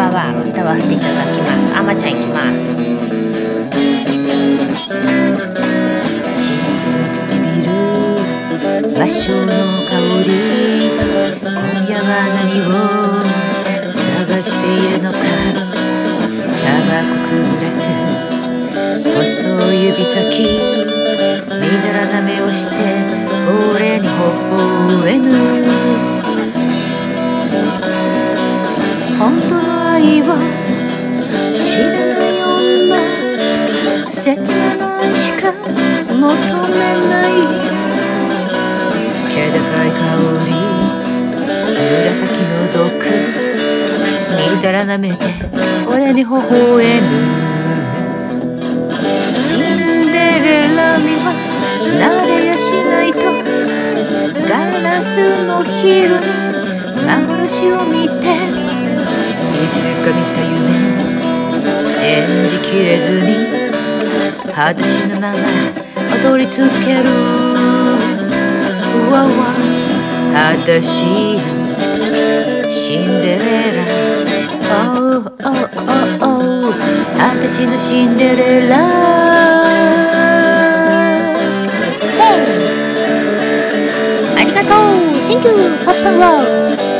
パは歌わせていただきます。あまちゃんいきます。シンクの唇、芭蕉の香り、今夜は何を探しているのか。タバコくぐらす細い指先、みだらな目をして俺に微笑む。本当の愛を知らない女、切な愛しか求めない。気高い香り、紫の毒、みだらな目で俺に微笑む。シンデレラにはなれやしないと、ガラスの昼に幻を見て、いつか見た夢演じきれずに裸足のまま踊り続ける。わわ裸足のシンデレラ、oh, oh, oh, oh、 裸足のシンデレラ、 Hey、 ありがとう Thank you パパロー。